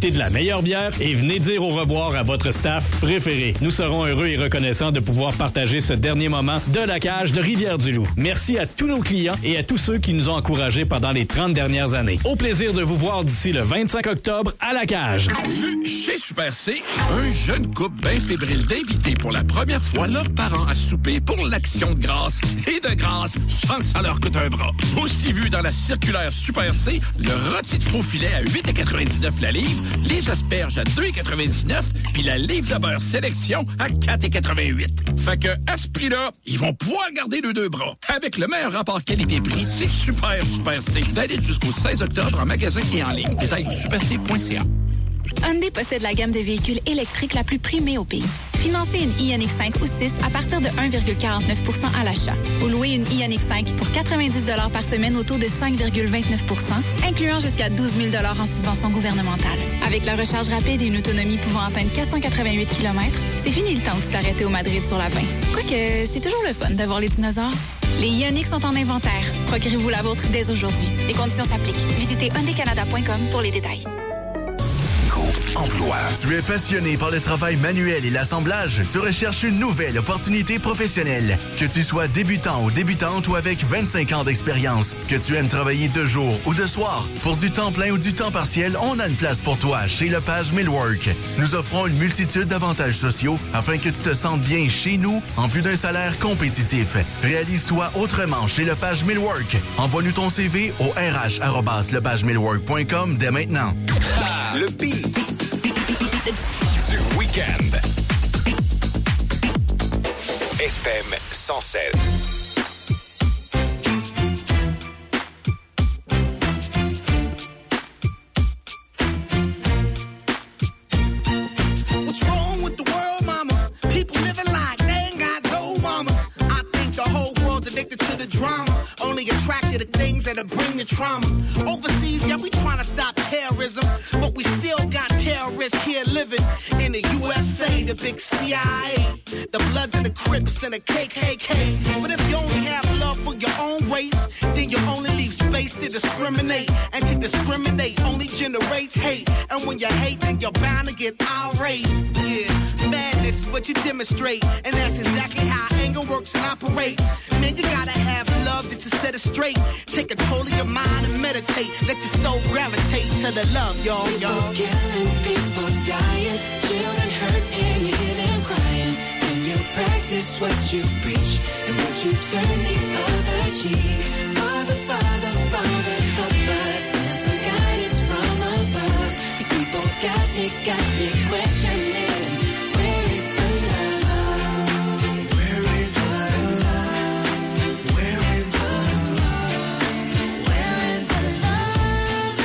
profitez de la meilleure bière et venez dire au revoir à votre staff préféré. Nous serons heureux et reconnaissants de pouvoir partager ce dernier moment de la cage de Rivière-du-Loup. Merci à tous nos clients et à tous ceux qui nous ont encouragés pendant les 30 dernières années. Au plaisir de vous voir d'ici le 25 octobre à la cage. Chez Super C, un jeune couple bien fébrile d'inviter pour la première fois leurs parents à souper pour l'Action de grâce. Et de grâce, sans que ça leur coûte un bras. Aussi vu dans la circulaire Super C, le rôti de faux filet à 8,99 la livre, les asperges à 2,99 puis la livre de beurre sélection à 4,88. Fait que, à ce prix-là, ils vont pouvoir garder les deux bras. Avec le meilleur rapport qualité-prix, c'est Super C. Valide jusqu'au 16 octobre en magasin et en ligne. Détail superc.ca. Hyundai possède la gamme de véhicules électriques la plus primée au pays. Financez une Ioniq 5 ou 6 à partir de 1,49% à l'achat. Ou louez une Ioniq 5 pour 90 $ par semaine au taux de 5,29%, incluant jusqu'à 12 000 $ en subvention gouvernementale. Avec la recharge rapide et une autonomie pouvant atteindre 488 km, c'est fini le temps de t'arrêter au Madrid sur la 20. Quoique, c'est toujours le fun de voir les dinosaures. Les Ioniq sont en inventaire. Procurez-vous la vôtre dès aujourd'hui. Les conditions s'appliquent. Visitez hyundaicanada.com pour les détails. Emploi. Tu es passionné par le travail manuel et l'assemblage? Tu recherches une nouvelle opportunité professionnelle. Que tu sois débutant ou débutante ou avec 25 ans d'expérience, que tu aimes travailler de jour ou de soir, pour du temps plein ou du temps partiel, on a une place pour toi chez Lepage Millwork. Nous offrons une multitude d'avantages sociaux afin que tu te sentes bien chez nous, en plus d'un salaire compétitif. Réalise-toi autrement chez Lepage Millwork. Envoie-nous ton CV au rh@lepagemillwork.com dès maintenant. Le beat du week-end. FM 107. What's wrong with the world, mama? People living like they ain't got no mamas. I think the whole world's addicted to the drama, only attracted to things that'll bring the trauma. Overseas, yeah, we trying to stop terrorism, but we still got terrorists here living in the USA, the big CIA, the Bloods and the Crips and the KKK. But if you only have love for your own race, then you only leave space to discriminate. And to discriminate only generates hate. And when you hate, then you're bound to get irate. Yeah, madness is what you demonstrate, and that's exactly how anger works and operates. Man, you gotta have love just to set it straight. Take control of your mind and meditate. Let your soul gravitate to the love, y'all. People killing, people dying, children hurt and you hear them crying. When you practice what you preach and what you turn the other cheek. Father, Father, Father, help us. Send some guidance from above. These people got me questioning. Where is the love? Where is the love? Where is the love? Where is the love?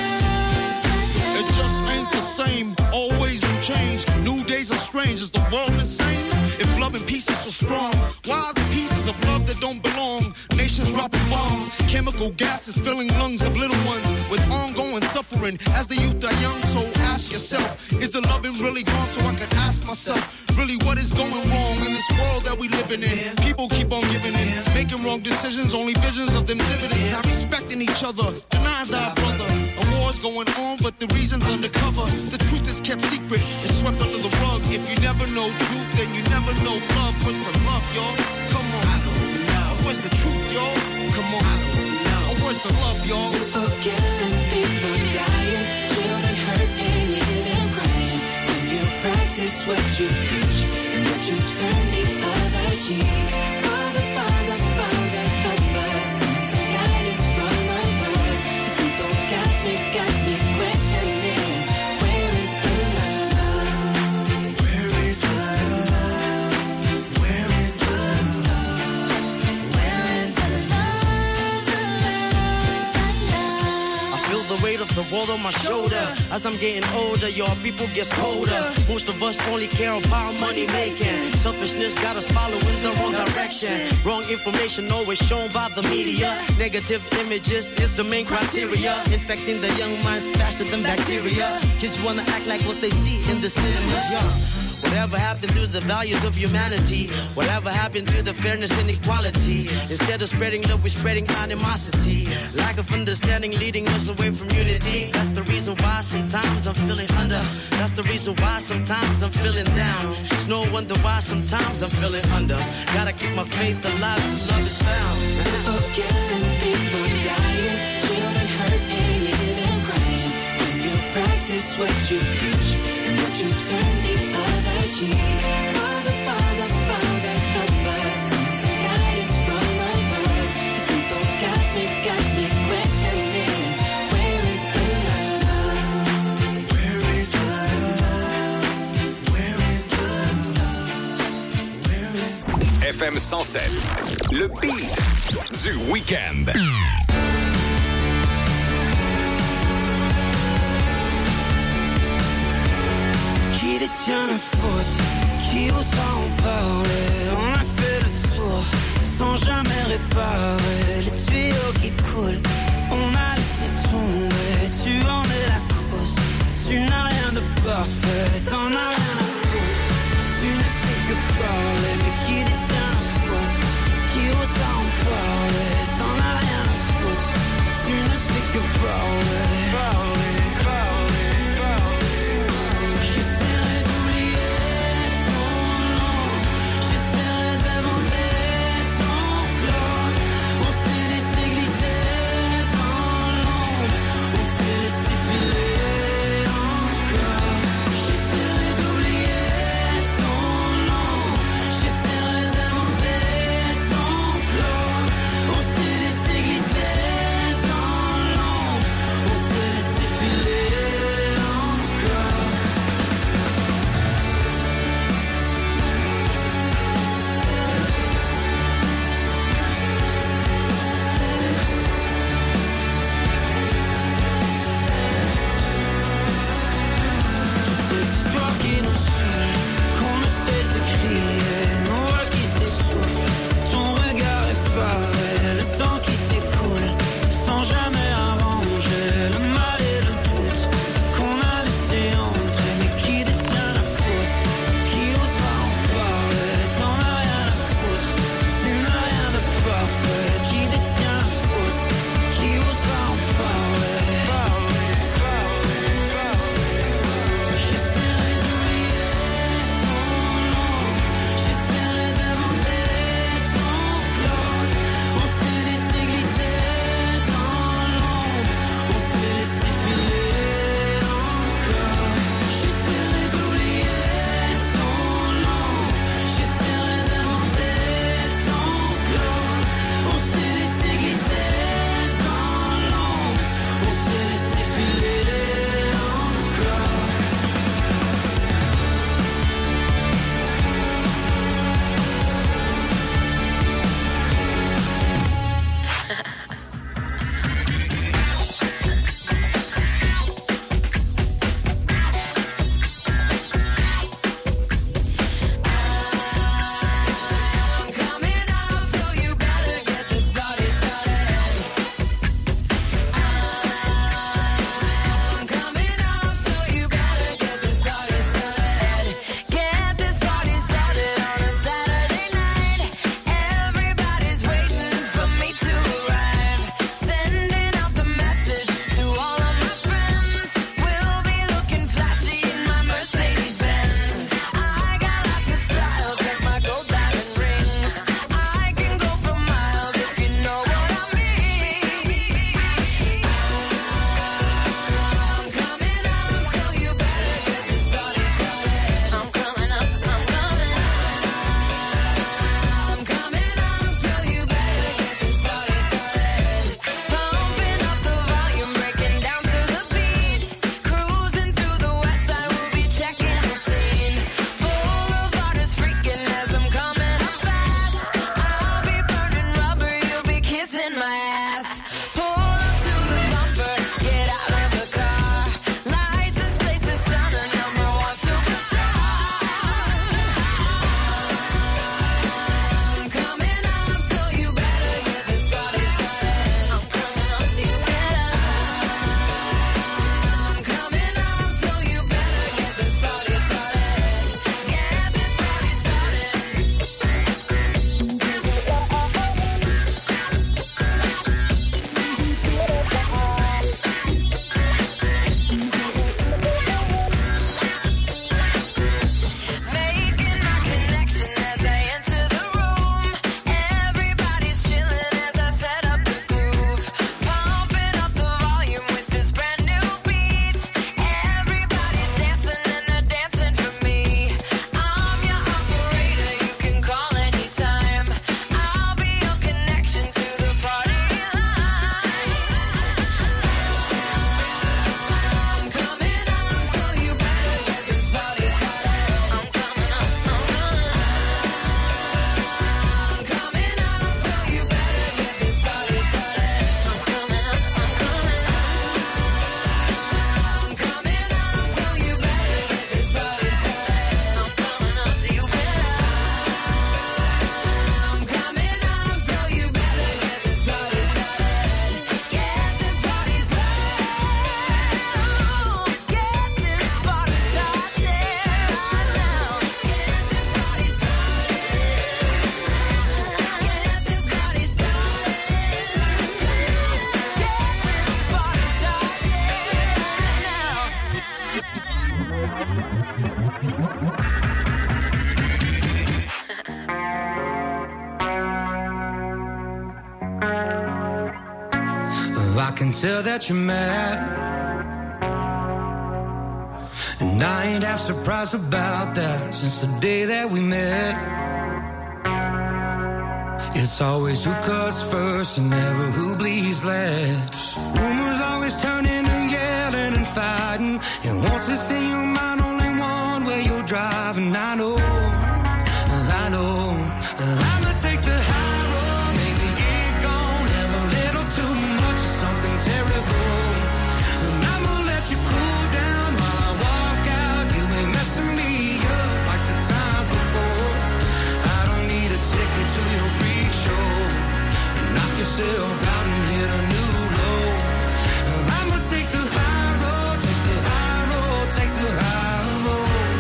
It just ain't the same. Always new change. New days are strange. Is the world insane? If love and peace is so strong, why are the pieces of love that don't belong? Nations dropping bombs, chemical gases filling lungs of little ones with ongoing suffering as the youth are young. So ask yourself, is the loving really gone? So I could ask myself, really what is going wrong in this world that we living in? People keep on giving in, making wrong decisions, only visions of them dividends. Not respecting each other, denying our brother. A war's going on, but the reason's undercover. The truth is kept secret, it's swept under the rug. If you never know truth, then you never know love. Where's the love, y'all? Come on. I don't know. Where's the truth, y'all? Come on. I don't know. Where's the love, y'all? People killing, people dying, children hurt and you hear them crying. When you practice what you preach and what you turn the other cheek. Father, Father, Father, help us. Send some guidance from above. These people got me questioning. Where is the love? Where is the love? Where is the love? Where is the love? I feel the weight of the world on my shoulder. As I'm getting older, y'all people get colder. Most of us only care about money making. Selfishness got us following the wrong direction. Wrong information always shown by the media. Negative images is the main criteria. Infecting the young minds faster than bacteria. Kids wanna act like what they see in the cinemas, yeah. Whatever happened to the values of humanity? Whatever happened to the fairness and equality? Instead of spreading love, we're spreading animosity. Lack of understanding leading us away from unity. That's the reason why sometimes I'm feeling under. That's the reason why sometimes I'm feeling down. It's no wonder why sometimes I'm feeling under. Gotta keep my faith alive till love is found. People killing, people dying, children hurt and living crying. When you practice what you preach and what you turn the other cheek. Father, Father, Father, help us. Send some guidance from above. These people got me questioning. Where is the love? Where is the love? Where is the love? Where is the love? FM 107. Le beat du week-end. Qui détient la faute? Qui osera en parler? On a fait le tour sans jamais réparer les tuyaux qui coulent. On a laissé tomber, tu en es la cause. Tu n'as rien de parfait, t'en as rien à foutre. Tu ne fais que parler, mais qui détient la faute? Qui osera en parler? T'en as rien à foutre. Tu ne fais que parler. J'essaierai d'oublier ton nom. J'essaierai d'inventer ton clone. On s'est laissé glisser dans l'ombre. On s'est laissé filer encore. J'essaierai d'oublier ton nom. J'essaierai d'inventer ton clone. On s'est laissé glisser dans l'ombre. On s'est laissé filer encore. Ces histoires qui nous saoulent, qu'on ne cesse de crier, nos voix qui s'essoufflent, ton regard effaré, le temps qui s'écoule, sans jamais arranger le mal et le doute qu'on a laissé entrer. Mais qui détient la faute? Qui osera en parler? T'en as rien à foutre, tu n'as rien de parfait. Qui détient la faute? Qui osera en parler? J'essaierai d'oublier can tell that you're mad. And I ain't half surprised about that since the day that we met. It's always who cuts first and never who bleeds last. Rumors always turn into yelling and fighting. And once it's in your mind, only one way you're driving. I know, I'ma take the high road, maybe get gone, have a little too much of something terrible. And I'ma let you cool down while I walk out. You ain't messing me up like the times before. I don't need a ticket to your freak show. Knock yourself out and hit a new low. I'ma take the high road, take the high road, take the high road.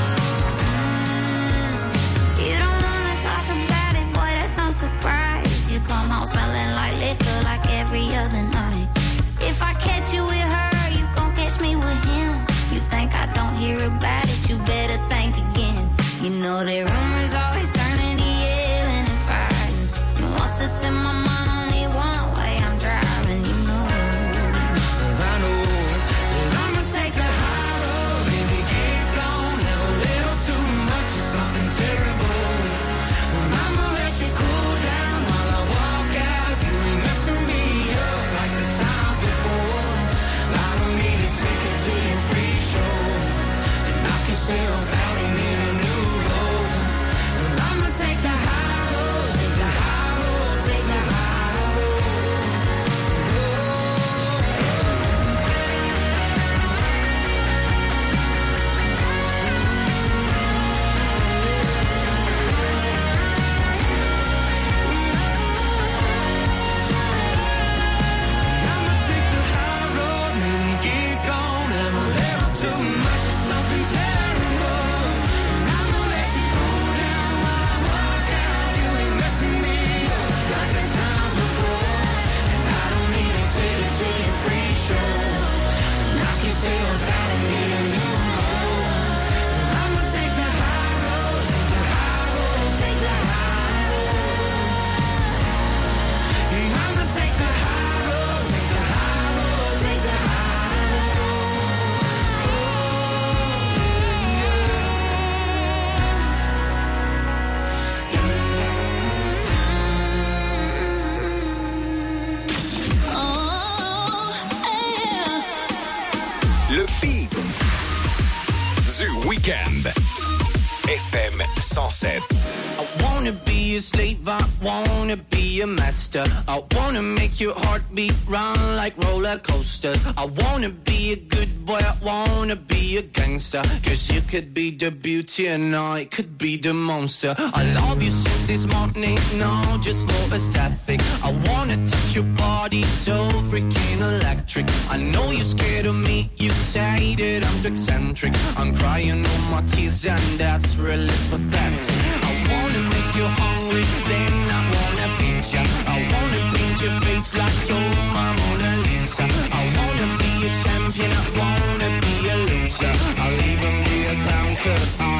You don't wanna talk about it, boy, that's no surprise. You come home smelling like liquor like every other night. If I catch you with her, you gon' catch me with him. You think I don't hear about it, you better think again. You know that rumors always turning to yelling and fighting. And once it's in my mind, only one way I'm driving, you know. I know that I'ma take the high road, maybe get gone, have a little too much of something terrible. And I'ma let you cool down while I walk out. You ain't messing me up like the times before. I don't need a ticket to your free show. And knock yourself out and hit a new low. And I'ma take the high road, take the high road, take the high road. I'ma take the high road, maybe get gone, have a little too much of something terrible. And I'ma let you cool down while I walk out. You ain't messing me up like the times before. And I don't need a ticket to your free show. Knock yourself out and hit a new low. I'ma take the high road, take the high road, take the high road. I'ma take the high road, take the high road, take the Le beat du week-end. FM 107. I wanna be a slave, I wanna be a master. I wanna make your heartbeat run like roller coasters. I wanna be a good boy, I wanna be a gangster. Cause you could be the beauty and I could be the monster. I love you since this morning, no, just for aesthetic. I wanna touch your body so freaking electric. I know you're scared of me, you say that I'm too eccentric. I'm crying all my tears and that's really pathetic. I wanna make you hungry, then I wanna feed ya. I wanna paint your face like you're my Mona Lisa. I wanna be a champion, I wanna be a loser. I